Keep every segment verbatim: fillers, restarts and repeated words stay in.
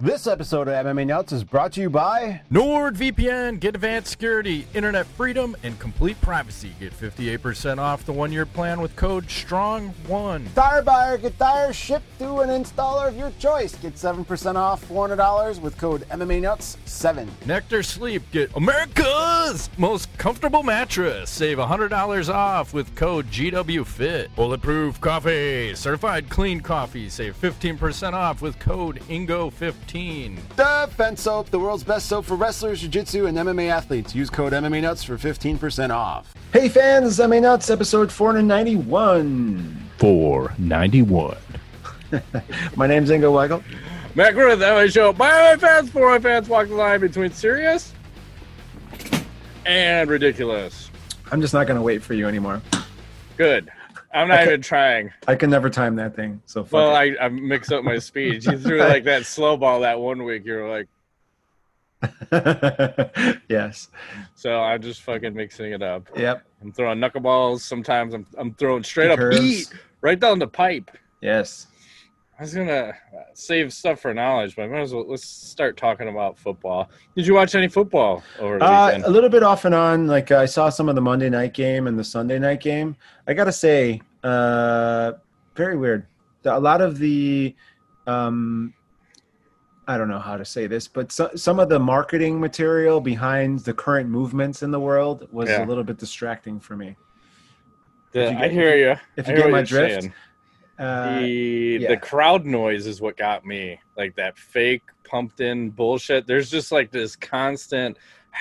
This episode of M M A Nuts is brought to you by NordVPN. Get advanced security, internet freedom, and complete privacy. Get fifty-eight percent off the one-year plan with code STRONG one. Tire Buyer. Get tires shipped to an installer of your choice. Get seven percent off four hundred dollars with code M M A Nuts seven. Nectar Sleep. Get America's most comfortable mattress. Save one hundred dollars off with code G W Fit. Bulletproof Coffee. Certified clean coffee. Save fifteen percent off with code Ingo fifteen. Defense Soap, the world's best soap for wrestlers, jiu-jitsu, and M M A athletes. Use code M M A Nuts for fifteen percent off. Hey fans, M M A Nuts, episode four ninety-one. four ninety-one. My name's Ingo Weigel. Matt Griffith, M M A Show. By M M A fans, for M M A fans, walk the line between serious and ridiculous. I'm just not going to wait for you anymore. Good. I'm not even trying. I can never time that thing. So fuck well, it. I, I mix up my speech. You threw like that slow ball that one week. You were like, yes. So I'm just fucking mixing it up. Yep. I'm throwing knuckleballs. Sometimes I'm I'm throwing straight up Curves. heat right down the pipe. Yes. I was gonna save stuff for knowledge, but I might as well let's start talking about football. Did you watch any football over the Uh, weekend? a little bit off and on. Like I saw some of the Monday night game and the Sunday night game. I gotta say, uh, very weird. A lot of the, um, I don't know how to say this, but so, some of the marketing material behind the current movements in the world was Yeah. a little bit distracting for me. The- you I get- hear you. If I you hear get what my you're drift. saying. Uh, the yeah. the crowd noise is what got me, like that fake pumped in bullshit. There's just like this constant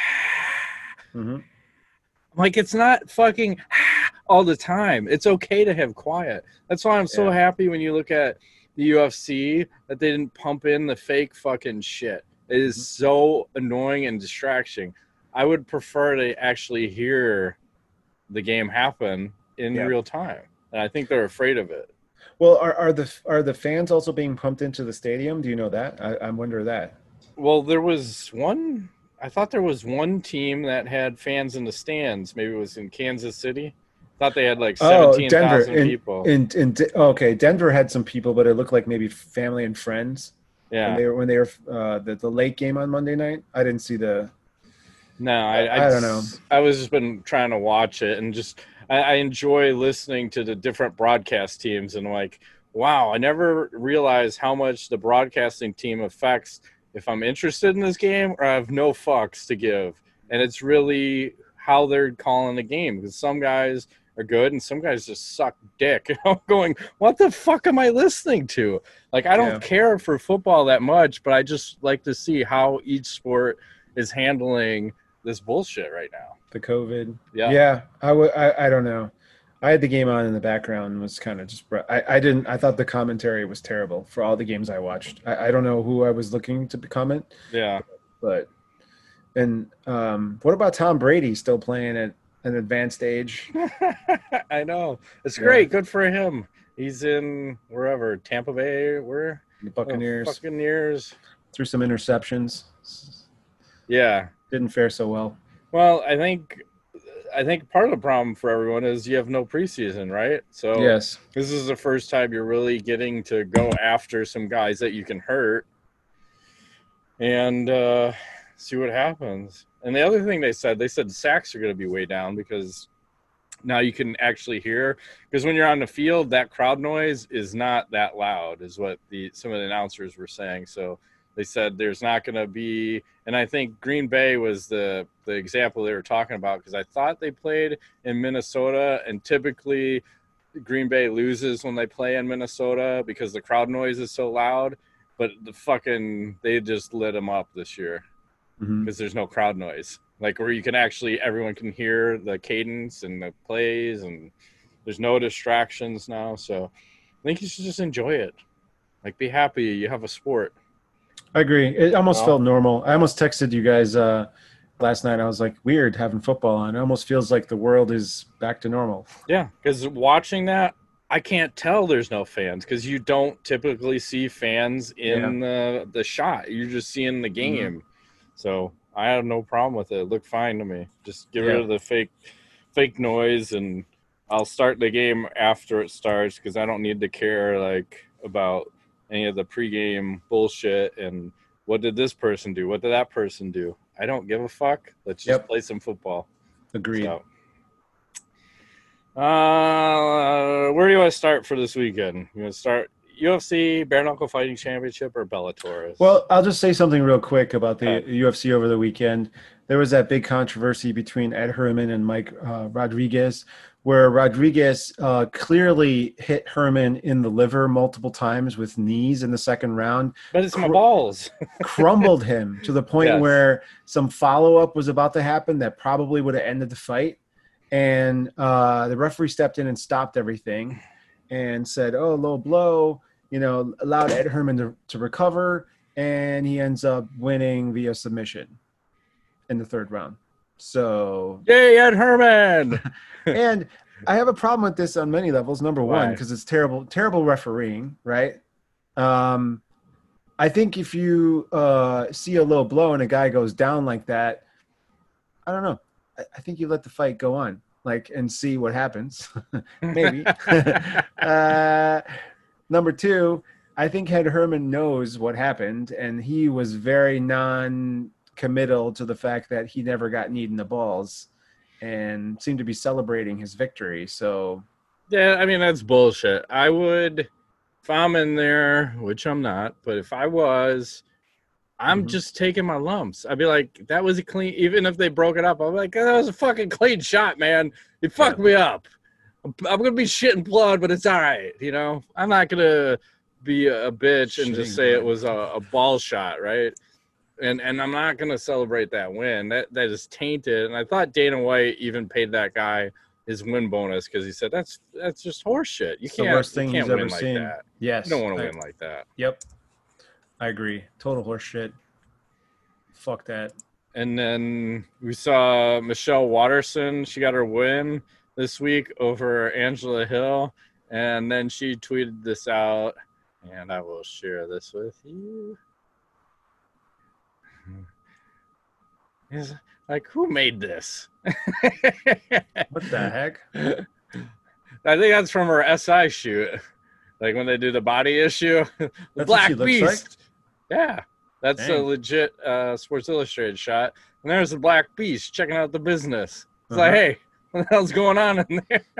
mhm. I'm like, it's not fucking all the time. It's okay to have quiet. That's why I'm so Yeah. happy when you look at the U F C that they didn't pump in the fake fucking shit. It is Mhm. so annoying and distracting. I would prefer to actually hear the game happen in Yeah. real time, and I think they're afraid of it. Well, are, are the are the fans also being pumped into the stadium? Do you know that? I, I wonder that. Well, there was one. I thought there was one team that had fans in the stands. Maybe it was in Kansas City. Thought they had like seventeen thousand in, people. In, in, okay, Denver had some people, but it looked like maybe family and friends. yeah. When they were when they were uh, the the late game on Monday night. I didn't see the. No, I, I, I don't know. I was just been trying to watch it and just I, I enjoy listening to the different broadcast teams and like, wow, I never realized how much the broadcasting team affects if I'm interested in this game or I have no fucks to give. And it's really how they're calling the game because some guys are good and some guys just suck dick. And I'm going, what the fuck am I listening to? Like, I don't Yeah. care for football that much, but I just like to see how each sport is handling this bullshit right now. The COVID. Yeah. Yeah. I, w- I, I don't know. I had the game on in the background and was kind of just, I, I didn't, I thought the commentary was terrible for all the games I watched. I, I don't know who I was looking to comment, Yeah. but, and um, what about Tom Brady still playing at an advanced age? I know. It's Yeah. great. Good for him. He's in wherever, Tampa Bay, where? The Buccaneers Oh, Buccaneers. threw some interceptions. Yeah. Didn't fare so well. Well, I think I think part of the problem for everyone is you have no preseason, right? So Yes. this is the first time you're really getting to go after some guys that you can hurt and uh, see what happens. And the other thing they said, they said sacks are going to be way down because now you can actually hear. Because when you're on the field, that crowd noise is not that loud, is what the some of the announcers were saying. So they said there's not going to be – and I think Green Bay was the, the example they were talking about because I thought they played in Minnesota, and typically Green Bay loses when they play in Minnesota because the crowd noise is so loud. But the fucking – they just lit them up this year Mhm. because there's no crowd noise. Like where you can actually – everyone can hear the cadence and the plays, and there's no distractions now. So I think you should just enjoy it. Like be happy you have a sport. I agree. It almost Well- felt normal. I almost texted you guys uh, last night. I was like, weird having football on. It almost feels like the world is back to normal. Yeah, because watching that, I can't tell there's no fans because you don't typically see fans in the the shot. You're just seeing the game. So I have no problem with it. It looked fine to me. Just get rid Yeah. of the fake fake noise, and I'll start the game after it starts because I don't need to care like about any of the pregame bullshit. And what did this person do? What did that person do? I don't give a fuck. Let's just Yep. play some football. Agreed. So, uh, where do you want to start for this weekend? You want to start U F C, Bare Knuckle Fighting Championship, or Bellator? Well, I'll just say something real quick about the Okay. U F C over the weekend. There was that big controversy between Ed Herman and Mike uh, Rodriguez, where Rodriguez uh, clearly hit Herman in the liver multiple times with knees in the second round, But it's my Cr- balls. crumbled him to the point Yes. where some follow-up was about to happen that probably would have ended the fight. And uh, the referee stepped in and stopped everything and said, oh, low blow, you know, allowed Ed Herman to, to recover, and he ends up winning via submission in the third round. So, Yay, Ed Herman! and I have a problem with this on many levels. Number one, Why? because it's terrible, terrible refereeing, right? Um, I think if you uh, see a low blow and a guy goes down like that, I don't know. I, I think you let the fight go on, like, and see what happens. Maybe. uh, number two, I think Ed Herman knows what happened, and he was very non-committal to the fact that he never got kneed in the balls and seemed to be celebrating his victory. So, Yeah, I mean, that's bullshit. I would, if I'm in there, which I'm not, but if I was, I'm Mhm. just taking my lumps. I'd be like, that was a clean, even if they broke it up, I'm like, that was a fucking clean shot, man. It fucked me up. I'm, I'm going to be shitting blood, but it's all right. You know, I'm not going to be a bitch and just Shitting say it blood. was a, a ball shot, right? And and I'm not going to celebrate that win. That That is tainted. And I thought Dana White even paid that guy his win bonus because he said that's that's just horse shit. You It's the can't, worst thing you can't he's win ever like seen. that. Yes. You don't want to I- win like that. Yep. I agree. Total horse shit. Fuck that. And then we saw Michelle Watterson. She got her win this week over Angela Hill. And then she tweeted this out, and I will share this with you. Is like, who made this? What the heck? I think that's from her S I shoot. Like when they do the body issue. The That's what Black she looks Beast. like? Yeah. That's a Dang. legit uh, Sports Illustrated shot. And there's the Black Beast checking out the business. It's Uh-huh. like, hey, what the hell's going on in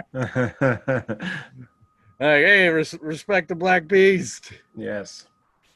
there? Like, hey, res- respect the Black Beast. Yes.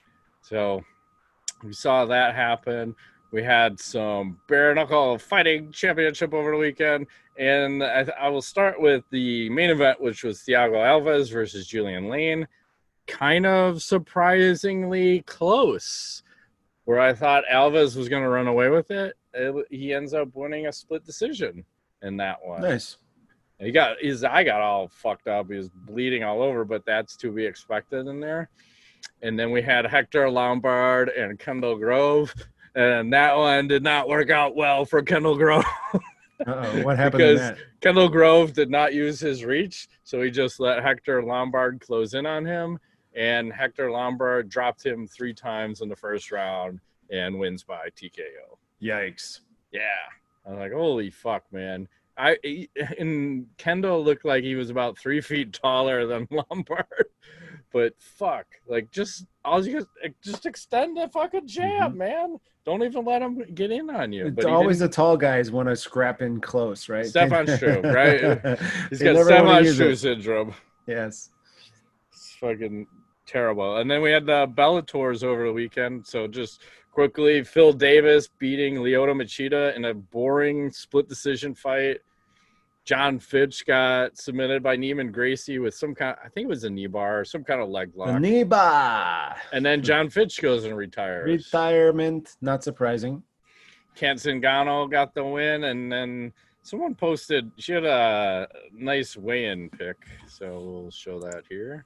So we saw that happen. We had some bare knuckle fighting championship over the weekend. And I, I will start with the main event, which was Thiago Alves versus Julian Lane. Kind of surprisingly close, where I thought Alves was going to run away with it. it. He ends up winning a split decision in that one. Nice. He got his eye got all fucked up. He was bleeding all over, but that's to be expected in there. And then we had Hector Lombard and Kendall Grove, and that one did not work out well for Kendall Grove. Uh-oh. What happened in Because that? Kendall Grove did not use his reach, so he just let Hector Lombard close in on him, and Hector Lombard dropped him three times in the first round and wins by T K O. Yikes. Yeah. I'm like, holy fuck, man. I and Kendall looked like he was about three feet taller than Lombard, but fuck, like just all you guys, just extend the fucking jab, Mhm. man. Don't even let him get in on you. It's But he always didn't- the tall guys want to scrap in close, right? Stefan Struve, right? he's They got never wanna Stefan use Struve it. syndrome. Yes. It's fucking terrible. And then we had the Bellators over the weekend. So just quickly, Phil Davis beating Lyoto Machida in a boring split decision fight. John Fitch got submitted by Neiman Gracie with some kind, I think it was a knee bar or some kind of leg The lock. knee bar. And then John Fitch goes and retires. Retirement. Not surprising. Kent Zingano got the win. And then someone posted, she had a nice weigh-in pick. So we'll show that here.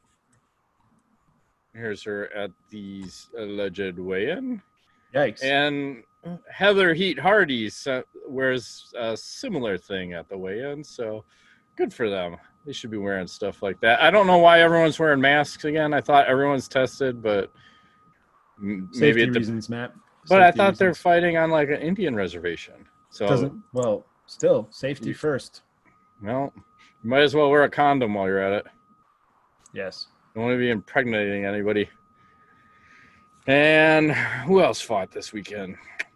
Here's her at the alleged weigh-in. Yikes. And Heather Heat Hardy uh, wears a similar thing at the weigh-in, so good for them. They should be wearing stuff like that. I don't know why everyone's wearing masks again. I thought everyone's tested, but m- Safety maybe it de- reasons, Matt. But I Safety thought they're reasons. fighting on like an Indian reservation. So, Doesn't well. Still, safety first. well, you might as well wear a condom while you're at it. Yes. Don't want to be impregnating anybody. And who else fought this weekend?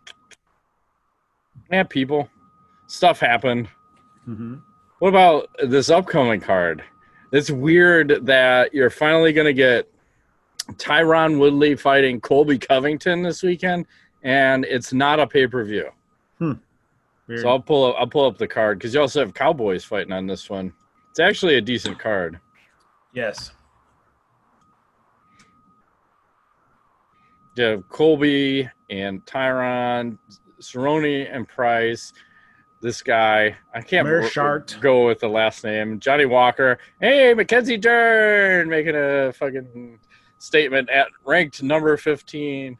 Yeah, people. Stuff happened. Mm-hmm. What about this upcoming card? It's weird that you're finally going to get Tyron Woodley fighting Colby Covington this weekend, and it's not a pay-per-view. Hmm. So I'll pull up, I'll pull up the card because you also have Cowboys fighting on this one. It's actually a decent card. Yes. You have Colby and Tyron, Cerrone and Price. This guy, I can't r- go with the last name. Johnny Walker. Hey, Mackenzie Dern making a fucking statement at ranked number fifteen.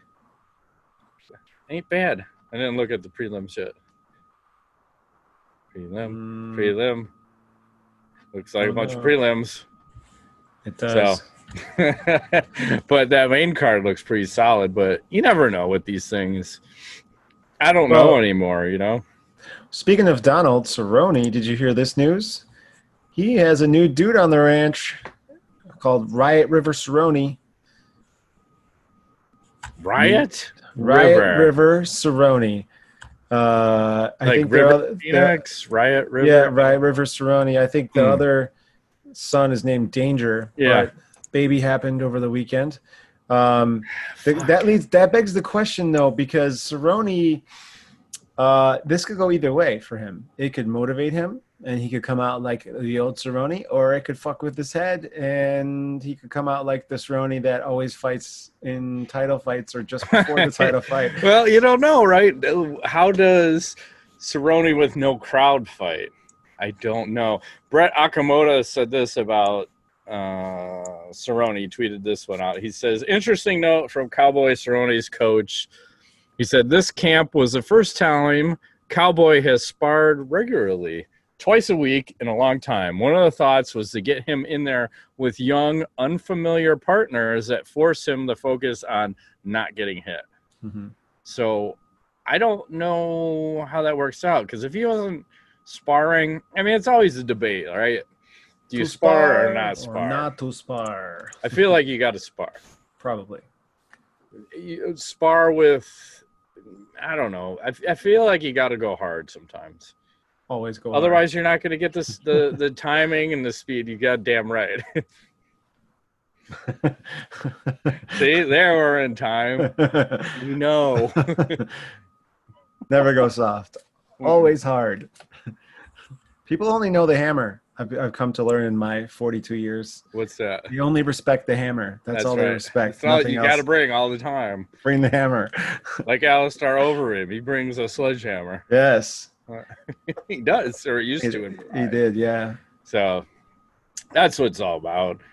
Ain't bad. I didn't look at the prelims yet. Prelim, mm. prelim. Looks like oh, a bunch no. of prelims. It does. So. But that main card looks pretty solid, but you never know with these things. I don't well, know anymore, you know? Speaking of Donald Cerrone, did you hear this news? He has a new dude on the ranch called Riot River Cerrone. Riot? Riot River, River Cerrone. Uh, I like think River Phoenix, Riot River? Yeah, Riot River Cerrone. I think the hmm. other son is named Danger. Yeah. But baby happened over the weekend. Um, th- that leads that begs the question though, because Cerrone, uh, this could go either way for him. It could motivate him, and he could come out like the old Cerrone, or it could fuck with his head, and he could come out like the Cerrone that always fights in title fights or just before the title fight. Well, you don't know, right? How does Cerrone with no crowd fight? I don't know. Brett Okamoto said this about uh, Cerrone. He tweeted this one out. He says, interesting note from Cowboy Cerrone's coach. He said, this camp was the first time Cowboy has sparred regularly, twice a week in a long time. One of the thoughts was to get him in there with young, unfamiliar partners that force him to focus on not getting hit. Mm-hmm. So I don't know how that works out, because if he wasn't sparring, I mean, it's always a debate, right? Do you spar, spar or not spar? Or not to spar. I feel like you got to spar. Probably. You spar with, I don't know. I, I feel like you got to go hard sometimes. Always go Otherwise, hard. You're not going to get this, the, the timing and the speed. You got damn right. See, there we're in time. You know. Never go soft. Always hard. People only know the hammer. I've, I've come to learn in my forty-two years. What's that? You only respect the hammer. That's, That's all right. They respect. That's all you got to bring all the time. Bring the hammer. Like Alistair Overeem. He brings a sledgehammer. Yes. He does, or used he, to. In he did, yeah. So that's what it's all about.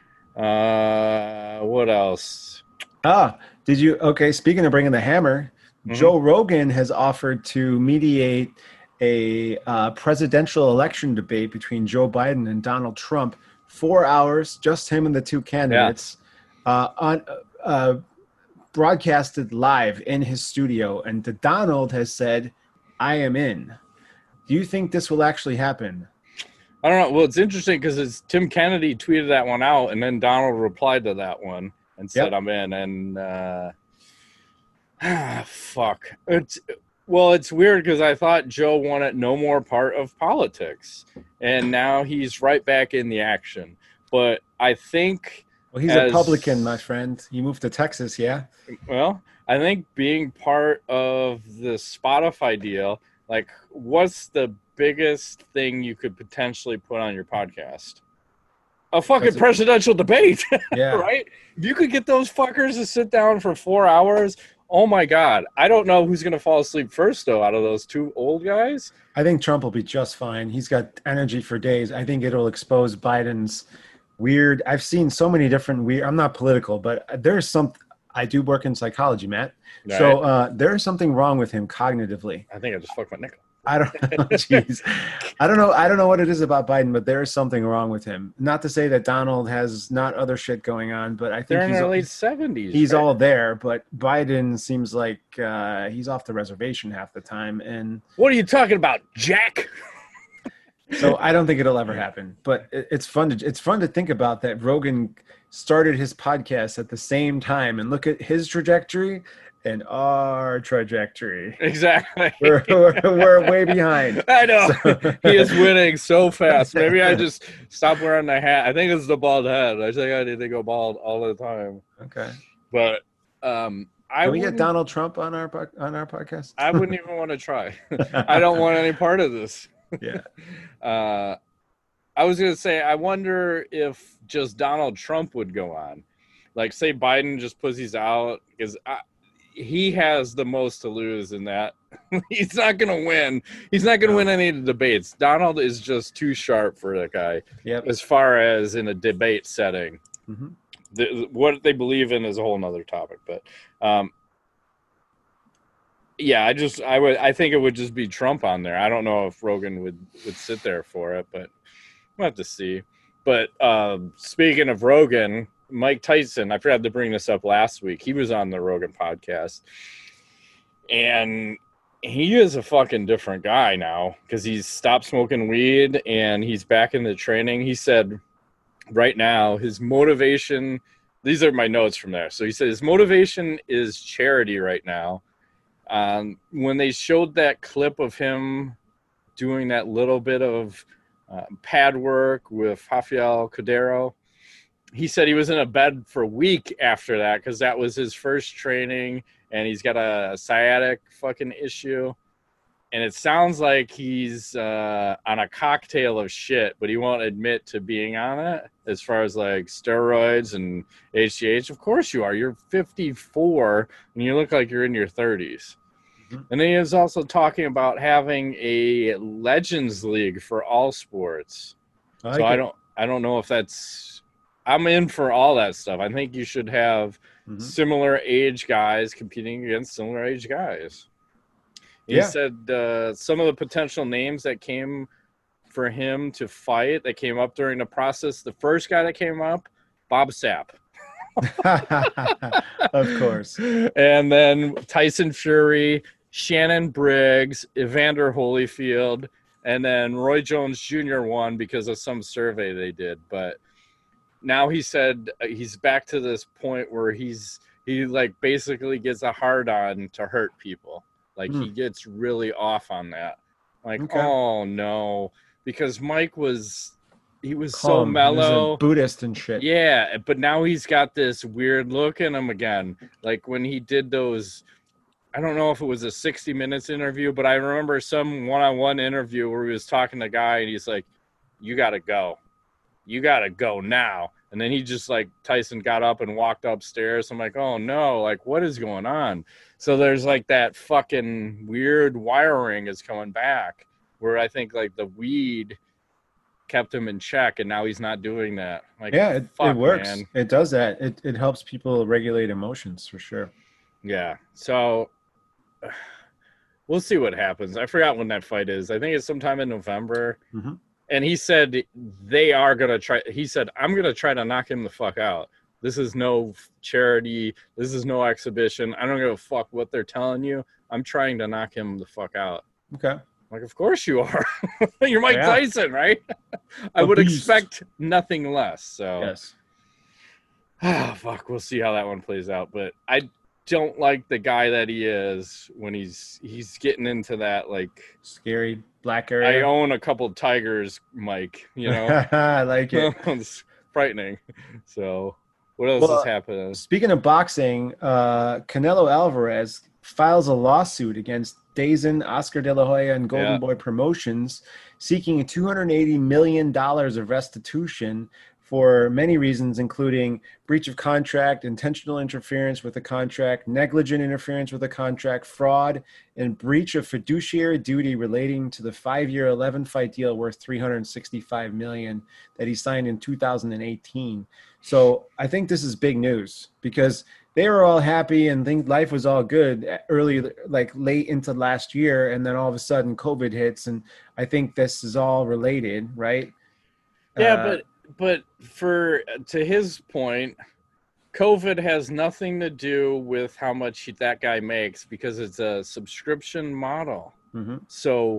Uh, what else? Ah, did you? Okay, speaking of bringing the hammer, mm-hmm. Joe Rogan has offered to mediate a uh, presidential election debate between Joe Biden and Donald Trump. Four hours, just him and the two candidates, yeah. uh, on uh, broadcasted live in his studio. And the Donald has said, "I am in." Do you think this will actually happen? I don't know. Well, it's interesting because it's Tim Kennedy tweeted that one out, and then Donald replied to that one and said, yep. "I'm in." And uh, ah, fuck. It's well, it's weird because I thought Joe wanted no more part of politics, and now he's right back in the action. But I think well, he's as, a Republican, my friend. He moved to Texas, yeah. Well, I think being part of the Spotify deal. Like, what's the biggest thing you could potentially put on your podcast? A fucking a, presidential debate, yeah. Right? If you could get those fuckers to sit down for four hours, oh my God. I don't know who's going to fall asleep first, though, out of those two old guys. I think Trump will be just fine. He's got energy for days. I think it'll expose Biden's weird. I've seen so many different weird. I'm not political, but there's some. I do work in psychology, Matt. Right. So uh, there's something wrong with him cognitively. I think I just fucked my nickel. I don't know. Jeez. I don't know. I don't know what it is about Biden, but there is something wrong with him. Not to say that Donald has not other shit going on, but I think They're he's in their late seventies. He's right? all there, but Biden seems like uh, he's off the reservation half the time. And what are you talking about, Jack? So I don't think it'll ever happen. But it, it's fun to it's fun to think about that Rogan started his podcast at the same time and look at his trajectory and our trajectory. Exactly. We're, we're, we're way behind. I know. So- He is winning so fast. Maybe I just stop wearing the hat. I think it's the bald head. I think I need to go bald all the time. Okay. But um, I Can we get wouldn't- Donald Trump on our po- on our podcast? I wouldn't even want to try. I don't want any part of this. Yeah. Uh, I was going to say, I wonder if just Donald Trump would go on. Like, say Biden just pussies out, because he has the most to lose in that. He's not going to win. He's not going to No. win any of the debates. Donald is just too sharp for that guy Yep. as far as in a debate setting. Mhm. The, what they believe in is a whole nother topic. But, um, yeah, I just I would I think it would just be Trump on there. I don't know if Rogan would, would sit there for it, but we'll have to see. But um, speaking of Rogan, Mike Tyson, I forgot to bring this up last week. He was on the Rogan podcast, and he is a fucking different guy now because he's stopped smoking weed and he's back in the training. He said right now his motivation, these are my notes from there. So he said his motivation is charity right now. Um, when they showed that clip of him doing that little bit of uh, pad work with Rafael Cordero, he said he was in a bed for a week after that because that was his first training, and he's got a sciatic fucking issue. And it sounds like he's uh, on a cocktail of shit, but he won't admit to being on it as far as like steroids and H G H. Of course you are. You're fifty-four and you look like you're in your thirties. Mm-hmm. And then he was also talking about having a Legends League for all sports. I so like I it. don't, I don't know if that's, I'm in for all that stuff. I think you should have Mhm. similar age guys competing against similar age guys. He Yeah. said uh, some of the potential names that came for him to fight that came up during the process. The first guy that came up, Bob Sapp. Of course. And then Tyson Fury, Shannon Briggs, Evander Holyfield, and then Roy Jones Junior won because of some survey they did. But now he said he's back to this point where he's he like basically gets a hard on to hurt people. Like Hmm. he gets really off on that. Like, Okay. oh no, because Mike was he was so Calm. He was a mellow. Buddhist and shit. Yeah, but now he's got this weird look in him again. Like when he did those, I don't know if it was a sixty minutes interview, but I remember some one-on-one interview where he was talking to a guy and he's like, you got to go. You got to go now. And then he just like, Tyson got up and walked upstairs. I'm like, oh no, like what is going on? So there's like that fucking weird wiring is coming back where I think like the weed kept him in check and now he's not doing that. Like, Yeah, it, fuck, it works. man. It does that. It it helps people regulate emotions for sure. Yeah. So we'll see what happens. I forgot when that fight is. I think it's sometime in November. Mm-hmm. And he said they are going to try. He said, I'm going to try to knock him the fuck out. This is no charity. This is no exhibition. I don't give a fuck what they're telling you. I'm trying to knock him the fuck out. Okay. Like, of course you are. You're Mike Yeah. Tyson, right? I A would beast. expect nothing less. So, Yes. ah, fuck, we'll see how that one plays out. But I don't like the guy that he is when he's he's getting into that, like, Scary black I area. own a couple tigers, Mike, you know? I like it. It's frightening. So, what else Well, is happening? Speaking of boxing, uh, Canelo Alvarez files a lawsuit against DAZN, Oscar De La Hoya, and Golden Yeah. Boy Promotions, seeking two hundred eighty million dollars of restitution for many reasons, including breach of contract, intentional interference with the contract, negligent interference with the contract, fraud, and breach of fiduciary duty relating to the five-year eleven-fight deal worth three hundred sixty-five million dollars that he signed in two thousand eighteen. So I think this is big news because they were all happy and think life was all good early, like late into last year, and then all of a sudden COVID hits, and I think this is all related, right? Yeah, Uh, but but for to his point, COVID has nothing to do with how much that guy makes because it's a subscription model. mhm. So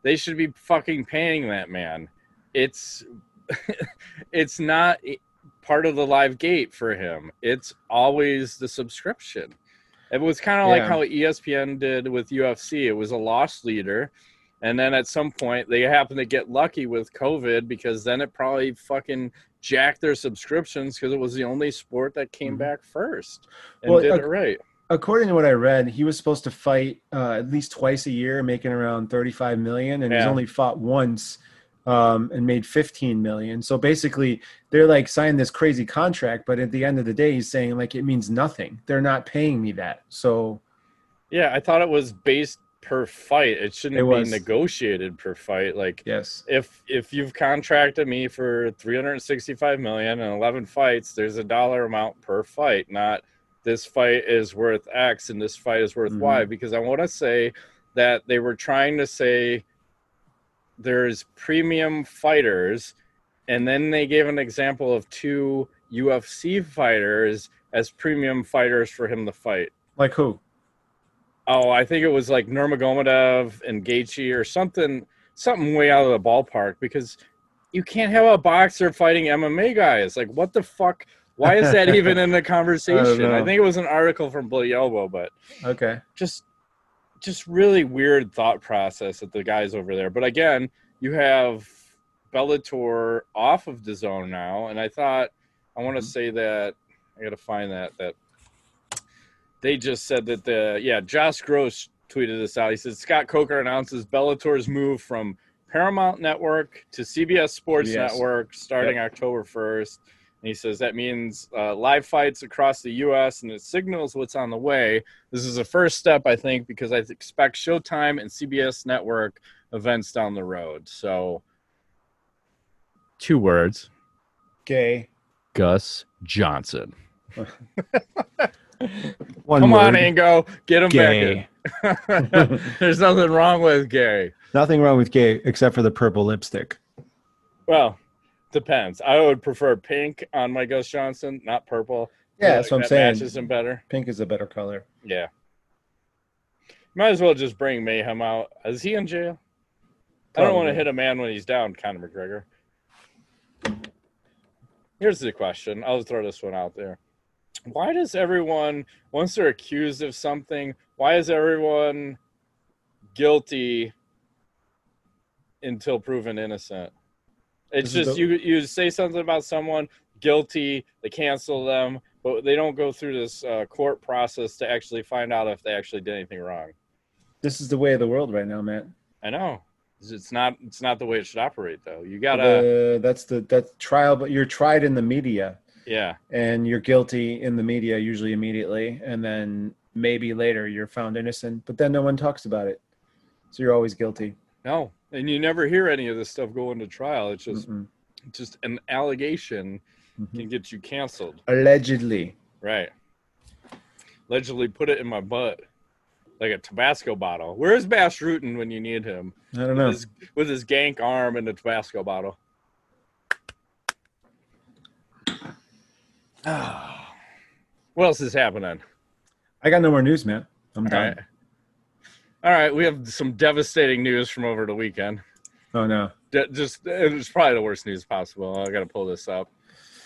They should be fucking paying that man. It's it's not part of the live gate for him. It's always the subscription. It was kind of Yeah. like how E S P N did with U F C. It was a loss leader. And then at some point, they happened to get lucky with COVID because then it probably fucking jacked their subscriptions because it was the only sport that came Mhm. back first and Well, did uh, it right. According to what I read, he was supposed to fight uh, at least twice a year, making around thirty-five million, and he's Yeah. only fought once um, and made fifteen million. So basically, they're like signing this crazy contract, but at the end of the day, he's saying like it means nothing. They're not paying me that. So Yeah, I thought it was based per fight. It shouldn't It be was. negotiated per fight. Like yes, if if you've contracted me for three hundred sixty-five million and eleven fights, there's a dollar amount per fight, not this fight is worth X and this fight is worth Mhm. Y, because I want to say that they were trying to say there's premium fighters, and then they gave an example of two U F C fighters as premium fighters for him to fight. like who? Oh, I think it was like Nurmagomedov and Gaethje or something, something way out of the ballpark, because you can't have a boxer fighting M M A guys. Like, what the fuck? Why is that even in the conversation? I, know. think it was an article from Bloody Elbow, but Okay, just, just really weird thought process at the guys over there. But again, you have Bellator off of DAZN now, and I thought I want to say that I got to find that that. They just said that the yeah Josh Gross tweeted this out. He said Scott Coker announces Bellator's move from Paramount Network to C B S Sports Yes. Network starting Yep. October first. And he says that means uh, live fights across the U S and it signals what's on the way. This is a first step, I think, because I expect Showtime and C B S Network events down the road. So, two words: gay. Gus Johnson. One Come on, word. Ango, get him Gay. back in. There's nothing wrong with gay. Nothing wrong with gay except for the purple lipstick. Well, depends. I would prefer pink on my Gus Johnson, not purple. Yeah, I that's think what I'm that saying. matches him better. Pink is a better color. Yeah. Might as well just bring Mayhem out. Is he in jail? I don't want to Probably. hit a man when he's down, Conor McGregor. Here's the question. I'll throw this one out there. Why does everyone, once they're accused of something, why is everyone guilty until proven innocent? It's This is just the- you you say something about someone, guilty, they cancel them, but they don't go through this uh, court process to actually find out if they actually did anything wrong. This is the way of the world right now, Matt. I know. It's not it's not the way it should operate, though. You gotta, The, that's the that's trial, but you're tried in the media, yeah. and you're guilty in the media usually immediately, and then maybe later you're found innocent, but then no one talks about it, so you're always guilty. No, and you never hear any of this stuff go into trial. It's just Mm-mm. just an allegation Mhm. can get you canceled. Allegedly. Right. Allegedly put it in my butt like a Tabasco bottle. Where's Bash Rutten when you need him? I don't know. With his, with his gank arm and a Tabasco bottle. What else is happening? I got no more news, man. I'm All done. right. All right, we have some devastating news from over the weekend. Oh no. De- just it's probably the worst news possible. I got to pull this up.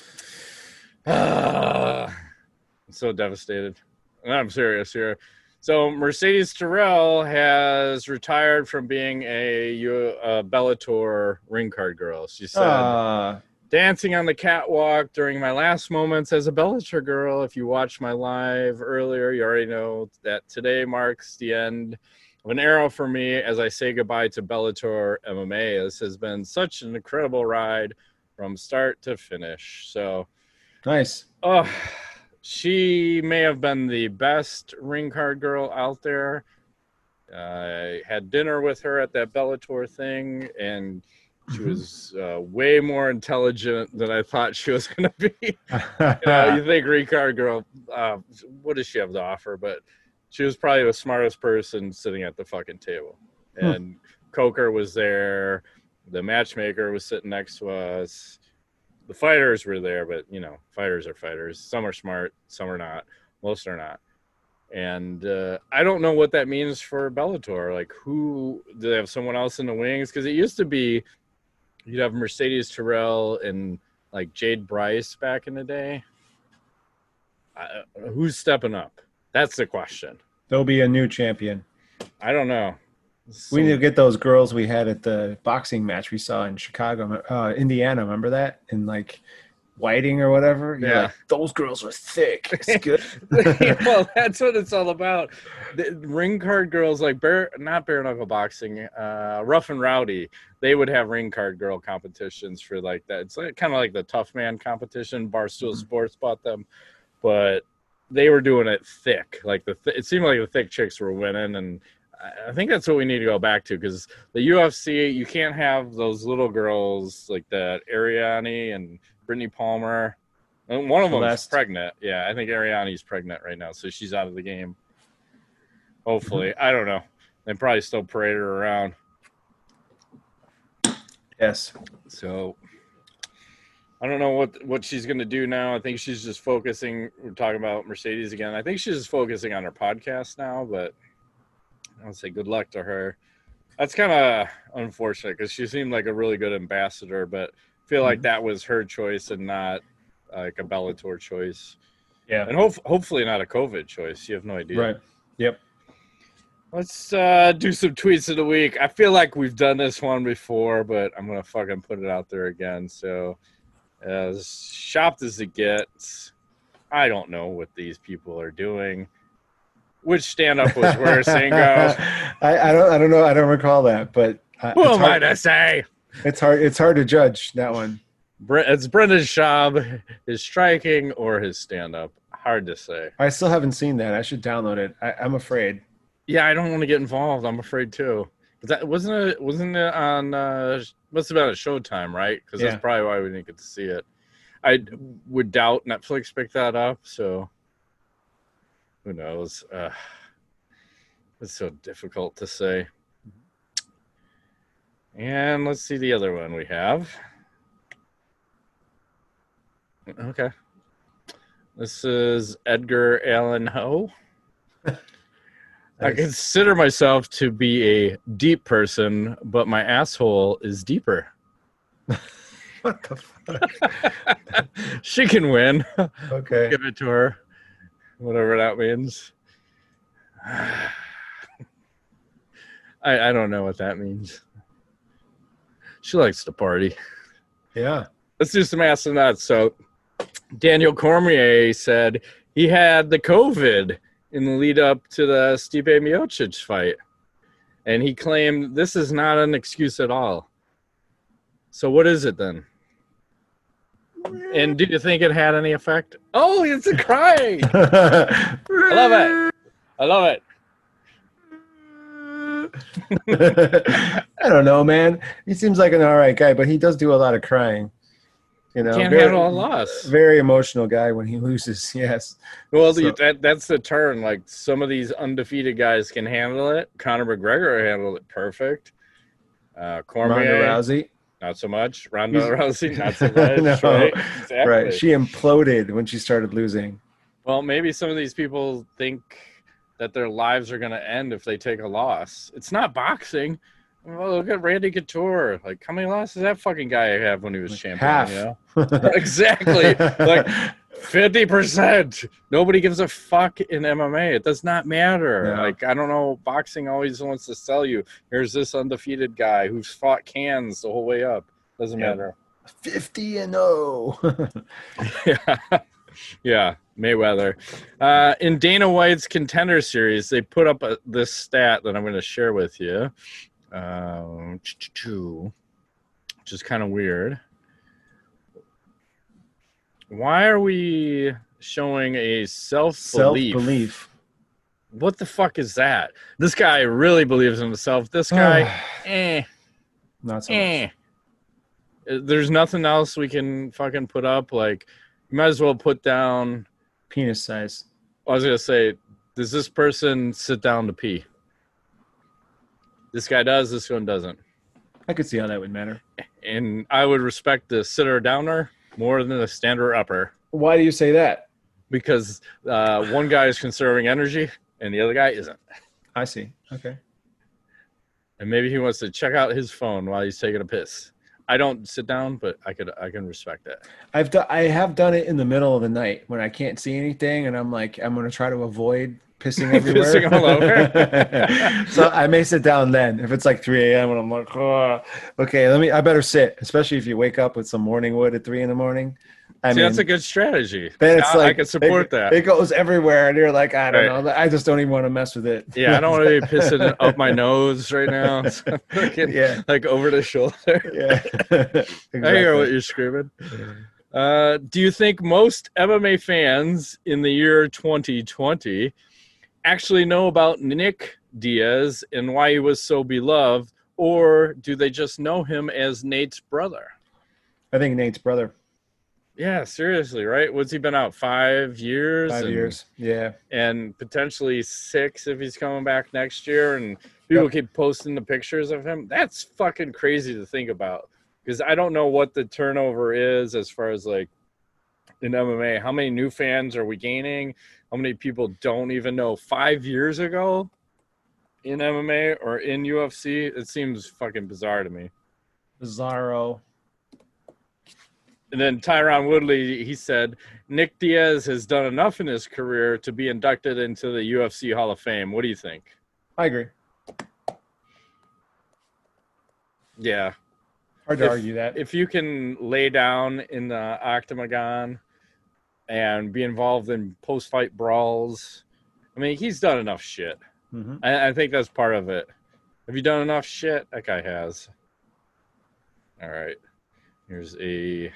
I'm so devastated. And I'm serious here. So Mercedes Terrell has retired from being a, U- a Bellator ring card girl. She said, Ah, dancing on the catwalk during my last moments as a Bellator girl. If you watched my live earlier, you already know that today marks the end of an era for me as I say goodbye to Bellator M M A. This has been such an incredible ride from start to finish. So, nice. oh, she may have been the best ring card girl out there. I had dinner with her at that Bellator thing, and she was uh, way more intelligent than I thought she was going to be. You know, you think ring card girl, uh, what does she have to offer? But she was probably the smartest person sitting at the fucking table. And Coker was there. The matchmaker was sitting next to us. The fighters were there, but, you know, fighters are fighters. Some are smart, some are not. Most are not. And uh, I don't know what that means for Bellator. Like, who do they have someone else in the wings? Because it used to be you'd have Mercedes Terrell and like Jade Bryce back in the day. Uh, who's stepping up? That's the question. There'll be a new champion. I don't know. Some... We need to get those girls we had at the boxing match we saw in Chicago, uh, Indiana. Remember that? In like Whiting or whatever. You're yeah, like, those girls are thick. It's good. Well, that's what it's all about. The ring card girls, like bare, not bare knuckle boxing, uh, Rough and Rowdy. They would have ring card girl competitions for like that. It's like, kind of like the Tough Man competition. Barstool mm-hmm. Sports bought them, but they were doing it thick. Like the th- it seemed like the thick chicks were winning, and I think that's what we need to go back to, because the U F C, you can't have those little girls like that Ariane and Brittany Palmer. And one of them is pregnant. Yeah, I think Ariane's pregnant right now, so she's out of the game. Hopefully. Mm-hmm. I don't know. They probably still parade her around. Yes. So I don't know what what she's going to do now. I think she's just focusing. We're talking about Mercedes again. I think she's just focusing on her podcast now, but I would say good luck to her. That's kind of unfortunate because she seemed like a really good ambassador, but I feel like that was her choice and not like a Bellator choice. Yeah. And hope, hopefully not a COVID choice. You have no idea. Right. Yep. Let's uh, do some tweets of the week. I feel like we've done this one before, but I'm going to fucking put it out there again. So as shopped as it gets, I don't know what these people are doing. Which stand-up was worse, Ingo? I, I don't I don't know. I don't recall that, but uh, who am I to say? It's hard. It's hard to judge that one. It's Brendan Schaub, his striking or his stand-up. Hard to say. I still haven't seen that. I should download it. I, I'm afraid. Yeah, I don't want to get involved. I'm afraid too. That wasn't it. Wasn't it on? Uh, must have been at Showtime, right? Because yeah. That's probably why we didn't get to see it. I would doubt Netflix picked that up. So who knows? Uh, it's so difficult to say. And let's see the other one we have. Okay. This is Edgar Allan Poe. Nice. I consider myself to be a deep person, but my asshole is deeper. What the fuck? She can win. Okay. Give it to her. Whatever that means. I, I don't know what that means. She likes to party. Yeah. Let's do some ass and nuts. So Daniel Cormier said he had the COVID in the lead up to the Stipe Miocic fight. And he claimed this is not an excuse at all. So what is it then? And do you think it had any effect? Oh, it's a crying. I love it. I love it. I don't know, man. He seems like an all right guy, but he does do a lot of crying. You know, can't very, handle a loss. Very emotional guy when he loses. Yes. Well, so. that that's the turn. Like some of these undefeated guys can handle it. Conor McGregor handled it perfect. Uh, Cormier, Ronda Rousey, not so much. Ronda Rousey, not so much. No. Right? Exactly. Right. She imploded when she started losing. Well, maybe some of these people think that their lives are going to end if they take a loss. It's not boxing. Well, look at Randy Couture. Like, how many losses did that fucking guy have when he was like champion? Half. You know? Exactly. Like fifty percent. Nobody gives a fuck in M M A. It does not matter. No. Like, I don't know. Boxing always wants to sell you. Here's this undefeated guy who's fought cans the whole way up. Doesn't yeah. matter. fifty and oh. Yeah. Yeah. Mayweather. Uh, in Dana White's Contender Series, they put up a, this stat that I'm going to share with you. Um, which is kind of weird. Why are we showing a self-belief? Self-belief. What the fuck is that? This guy really believes in himself. This guy, eh. Not so eh. much. There's nothing else we can fucking put up. Like, you might as well put down... Penis size. I was going to say, does this person sit down to pee? This guy does, this one doesn't. I could see how that would matter. And I would respect the sitter downer more than the stander upper. Why do you say that? because uh, one guy is conserving energy and the other guy isn't. I see. Okay. And maybe he wants to check out his phone while he's taking a piss. I don't sit down, but I could I can respect that. I've done I have done it in the middle of the night when I can't see anything, and I'm like I'm gonna try to avoid pissing everywhere. Pissing all over. So I may sit down then if it's like three a.m. and I'm like, oh, okay, let me. I better sit, especially if you wake up with some morning wood at three in the morning. I See, mean, that's a good strategy. then it's I, like I can support it, that. It goes everywhere, and you're like, I don't Right. know. I just don't even want to mess with it. Yeah, I don't want to be pissing up my nose right now. So fucking, Yeah. like over the shoulder. Yeah. Exactly. I hear what you're screaming. Uh, do you think most M M A fans in the year twenty twenty actually know about Nick Diaz and why he was so beloved, or do they just know him as Nate's brother? I think Nate's brother. Yeah, seriously, right? What's he been out? Five years? Five and, years. Yeah. And potentially six if he's coming back next year. And people Yep. keep posting the pictures of him. That's fucking crazy to think about. Because I don't know what the turnover is as far as like in M M A. How many new fans are we gaining? How many people don't even know five years ago in M M A or in U F C? It seems fucking bizarre to me. Bizarro. And then Tyron Woodley, he said, Nick Diaz has done enough in his career to be inducted into the U F C Hall of Fame. What do you think? I agree. Yeah. Hard to If- argue that. If you can lay down in the octagon and be involved in post-fight brawls, I mean, he's done enough shit. Mhm. I, I think that's part of it. Have you done enough shit? That guy has. All right. Here's a...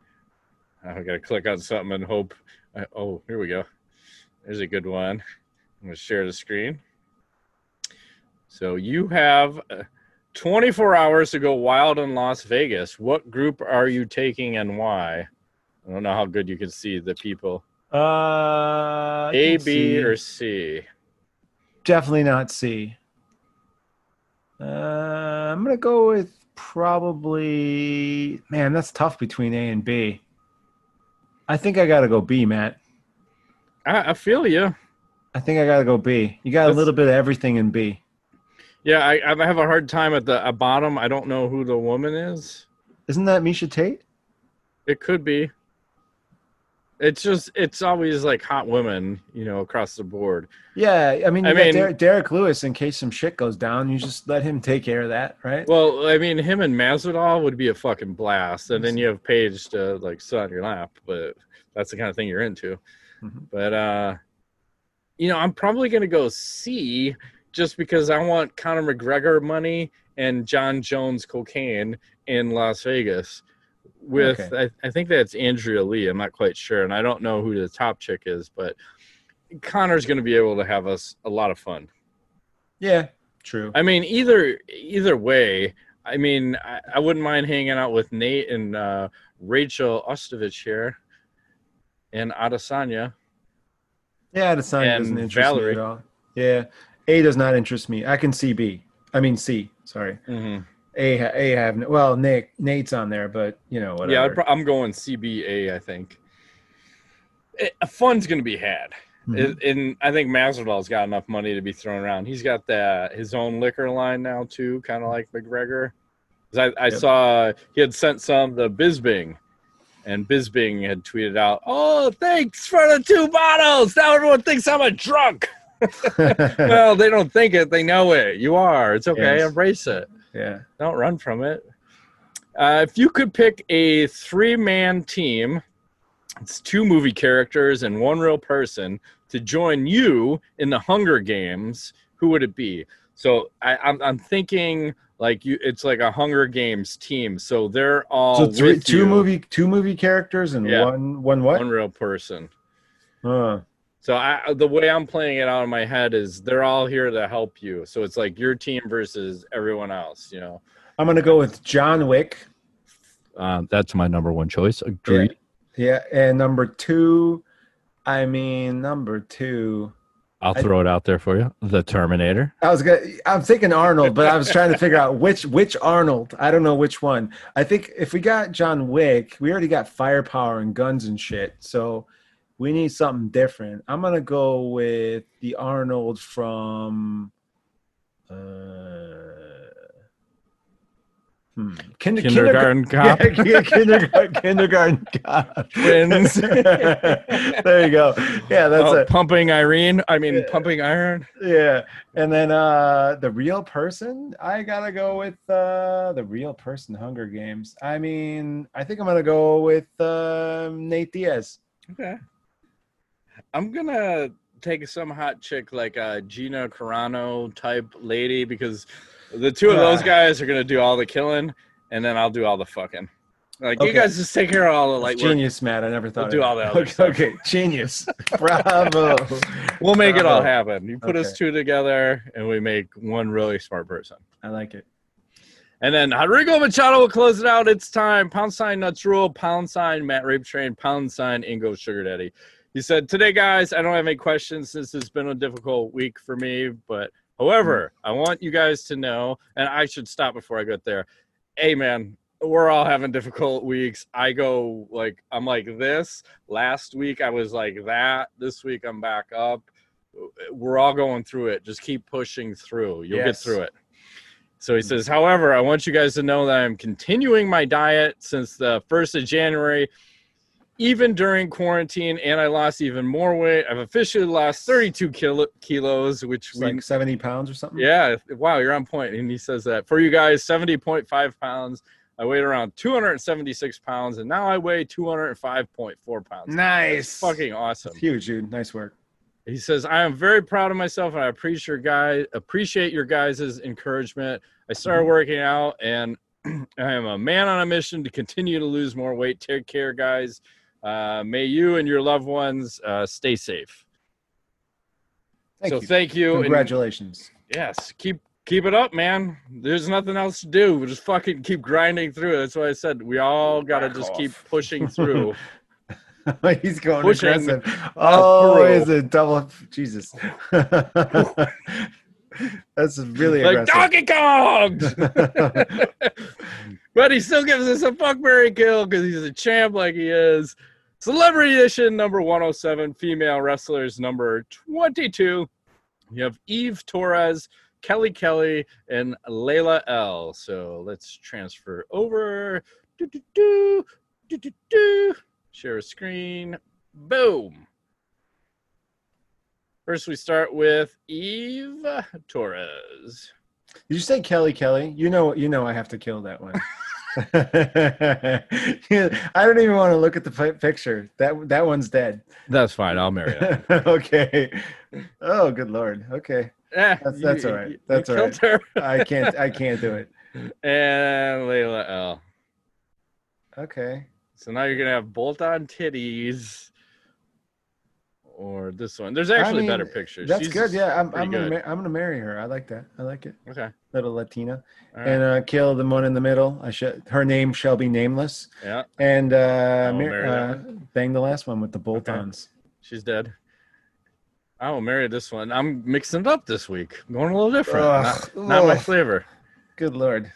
I got to click on something and hope. I, oh, here we go. There's a good one. I'm going to share the screen. So you have uh, twenty-four hours to go wild in Las Vegas. What group are you taking and why? I don't know how good you can see the people. Uh, I A, can B, see. or C? Definitely not C. Uh, I'm gonna go with probably. Man, that's tough between A and B. I think I gotta go B, Matt. I, I feel you. I think I gotta go B. You got a That's- little bit of everything in B. Yeah, I, I have a hard time at the at bottom. I don't know who the woman is. Isn't that Misha Tate? It could be. It's just, it's always like hot women, you know, across the board. Yeah, I mean, you I got mean- Derek, Derek Lewis. In case some shit goes down, you just let him take care of that, right? Well, I mean, him and Masvidal would be a fucking blast, and then you have Paige to like sit on your lap. But that's the kind of thing you're into. Mhm. But uh, you know, I'm probably gonna go C, just because I want Conor McGregor money and John Jones cocaine in Las Vegas. With Okay. I, I think that's Andrea Lee. I'm not quite sure, and I don't know who the top chick is, but Conor's gonna be able to have us a lot of fun. Yeah, true. I mean, either either way, I mean, I, I wouldn't mind hanging out with Nate and uh, Rachel Ostovich here, and Adesanya. Yeah, the sign And doesn't interest Valerie. me at all. Yeah, A does not interest me. I can see B. I mean C. Sorry, Mm-hmm. A. ha- A have no, well, Nate Nate's on there, but you know whatever. Yeah, I'd pro- I'm going C B A. I think it, fun's going to be had, Mhm. It- and I think Masvidal's got enough money to be thrown around. He's got that his own liquor line now too, kind of like McGregor. 'Cause I, I Yep. saw he had sent some to Bisbing. And Bisbing had tweeted out, "Oh, thanks for the two bottles. Now everyone thinks I'm a drunk." Well, they don't think it; they know it. You are. It's okay. Yes. Embrace it. Yeah. Don't run from it. Uh, if you could pick a three-man team, it's two movie characters and one real person to join you in the Hunger Games, who would it be? So I, I'm, I'm thinking like you, it's like a Hunger Games team. So they're all So three, with two you, movie, two movie characters and Yeah. one, one what? one real person. Uh, So I, the way I'm playing it out in my head is they're all here to help you. So it's like your team versus everyone else, you know. I'm gonna go with John Wick. Uh, that's my number one choice. Yeah. Agreed. Yeah, and number two, I mean number two. I'll I- throw it out there for you. The Terminator. I was gonna. I'm thinking Arnold, but I was trying to figure out which which Arnold. I don't know which one. I think if we got John Wick, we already got firepower and guns and shit. So we need something different. I'm gonna go with the Arnold from uh, hmm. Kinder, Kindergarten Cop. Yeah, yeah, kindergarten, kindergarten cop. Twins. There you go. Yeah, that's Oh, it. Pumping Irene. I mean, Pumping Iron. Yeah, and then uh, the real person. I gotta go with uh, the real person. Hunger Games. I mean, I think I'm gonna go with uh, Nate Diaz. Okay. I'm gonna take some hot chick like a Gina Carano type lady because the two of those guys are gonna do all the killing, and then I'll do all the fucking. Like Okay. you guys just take care of all the light work. Genius, Matt. I never thought. We'll of do it. all the other okay, stuff. okay, genius. Bravo. We'll make it all Bravo. happen. You put Okay. us two together, and we make one really smart person. I like it. And then Rodrigo Machado will close it out. It's time. Pound sign Nuts Rule. Pound sign Matt Rape Train. Pound sign Ingo Sugar Daddy. He said, today, guys, I don't have any questions since it's been a difficult week for me. But however, I want you guys to know, and I should stop before I get there. Hey, man, we're all having difficult weeks. I go like, I'm like this. Last week, I was like that. This week, I'm back up. We're all going through it. Just keep pushing through. You'll get Yes. through it. So he says, however, I want you guys to know that I'm continuing my diet since the first of January, even during quarantine, and I lost even more weight. I've officially lost thirty-two kilo, kilos, which It's we, like seventy pounds or something. yeah, wow, you're on point. And he says that for you guys, seventy point five pounds. I weighed around two hundred seventy-six pounds, and now I weigh two hundred five point four pounds. Nice. It's fucking awesome. It's huge, dude. Nice work. He says, I am very proud of myself, and I appreciate your guys, appreciate your guys' encouragement. I started working out, and I am a man on a mission to continue to lose more weight. Take care, guys. Uh, may you and your loved ones uh, stay safe. Thank so you. thank you. and- Congratulations. yes, keep keep it up, man. There's nothing else to do. We'll just fucking keep grinding through it. That's why I said we all got to Back just off. keep pushing through. He's going Pushing aggressive. Oh, through. is it double? Jesus. That's really like aggressive. Donkey Kong! But he still gives us a fuckberry kill because he's a champ like he is. Celebrity Edition number one oh seven, female wrestlers number twenty-two. You have Eve Torres, Kelly Kelly, and Layla L. So let's transfer over. Do, do, do, do, do, do. Share a screen. Boom. First, we start with Eve Torres. Did you say Kelly Kelly? You know, you know, I have to kill that one. I don't even want to look at the fi- picture. That that one's dead. That's fine. I'll marry her. Okay. Oh, good lord. Okay. Eh, That's- that's all right. you- That's you all right. killed her. I can't. I can't do it. And Layla L. Okay. So now you're gonna have bolt-on titties, or this one. There's actually I mean, better pictures. That's She's good. Yeah, I'm. pretty I'm gonna. good. Ma- I'm gonna marry her. I like that. I like it. Okay. Little Latina. All right. And uh, kill the one in the middle. I should. Her name shall be nameless. Yeah, And uh, I'll mar- marry that uh, bang the last one with the bolt-ons. she's dead. I will marry this one. I'm mixing it up this week. I'm going a little different. Ugh. not, not my Ugh. flavor. Good lord.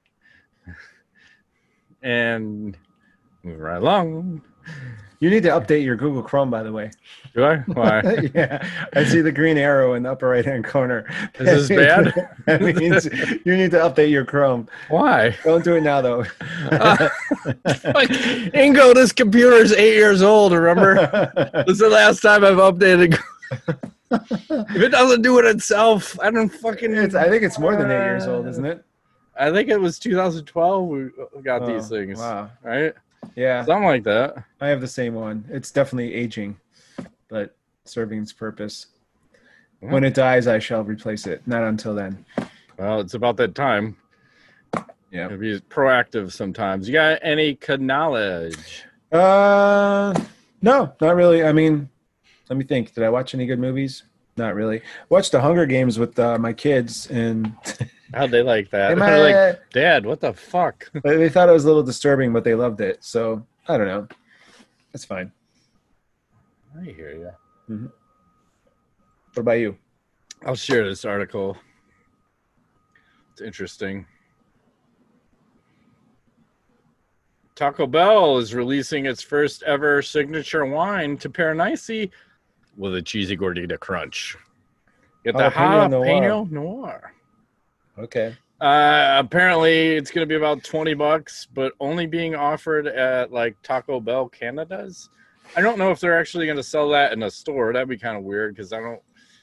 And moving right along. You need to update your Google Chrome, by the way. Do I? Why? Yeah, I see the green arrow in the upper right-hand corner. Is this bad? That means you need to update your Chrome. Why? Don't do it now, though. Uh, like, Ingo, this computer is eight years old. Remember? This is the last time I've updated. If it doesn't do it itself, I don't fucking. It's, I think it's more than eight years old, isn't it? I think it was two thousand twelve. We got Oh, these things, Wow. right? Yeah, Something like that. I have the same one. It's definitely aging, but serving its purpose. When it dies, I shall replace it. Not until then. Well, it's about that time. Yeah. To be proactive sometimes. You got any knowledge? Uh, no, not really. I mean, let me think. Did I watch any good movies? Not really. Watched the Hunger Games with uh, my kids, and How'd they like that? Am They're I- like, Dad, what the fuck? they they thought it was a little disturbing, but they loved it. So I don't know. It's fine. I hear you. What about you? I'll share this article. It's interesting. Taco Bell is releasing its first ever signature wine to pair nicely with a cheesy gordita crunch. Get the Jalapeno jalapeno noir. Okay. Uh, apparently, it's going to be about twenty bucks, but only being offered at like Taco Bell Canada's. I don't know if they're actually going to sell that in a store. That'd be kind of weird because I don't.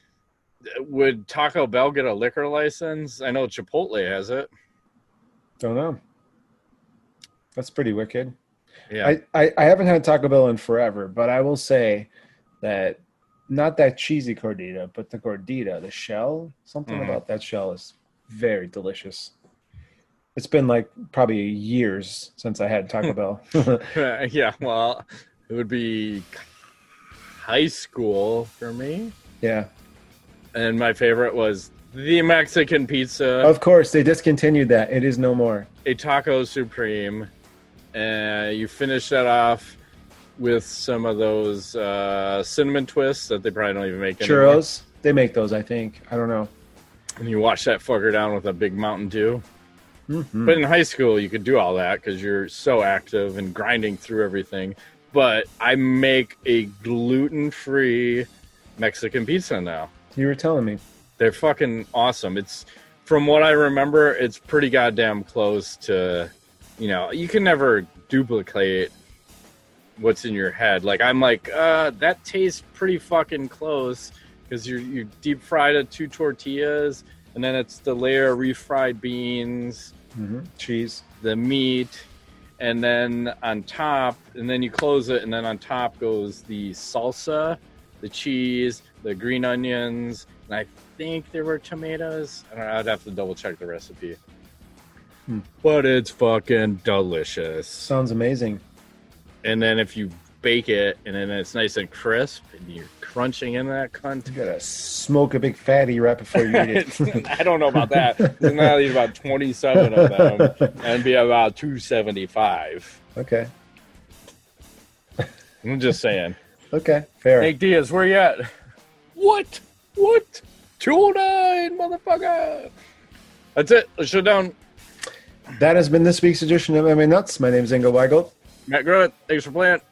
Would Taco Bell get a liquor license? I know Chipotle has it. Don't know. That's pretty wicked. Yeah. I, I, I haven't had Taco Bell in forever, but I will say that not that cheesy gordita, but the gordita, the shell, something Mhm. about that shell is very delicious. It's been like probably years since I had Taco Bell. Yeah, well, it would be high school for me. Yeah. And my favorite was the Mexican pizza, Of course, they discontinued that. It is no more. a taco supreme. And you finish that off with some of those uh, cinnamon twists that they probably don't even make anymore. Churros, they make those, I think. I don't know. And you wash that fucker down with a big Mountain Dew. Mhm. But in high school, you could do all that because you're so active and grinding through everything. But I make a gluten-free Mexican pizza now. You were telling me. They're fucking awesome. It's, from what I remember, it's pretty goddamn close to, you know, you can never duplicate what's in your head. Like, I'm like, uh, that tastes pretty fucking close because you you deep fried it two tortillas, and then it's the layer of refried beans, Mm-hmm. Cheese. the meat, and then on top, and then you close it, and then on top goes the salsa, the cheese, the green onions, and I think there were tomatoes. I don't know, I'd have to double check the recipe. Hmm. But it's fucking delicious. Sounds amazing. And then if you bake it, and then it's nice and crisp, and you're crunching in that cunt. You gotta smoke a big fatty right before you eat it. I don't know about that. Then I'll eat about twenty-seven of them and be about two seventy-five. Okay. I'm just saying. Okay. Fair. Nate Diaz, where you at? What? What? two oh nine, motherfucker. That's it. Let's shut down. That has been this week's edition of M M A Nuts. My name is Ingo Weigel. Matt Gruitt, thanks for playing.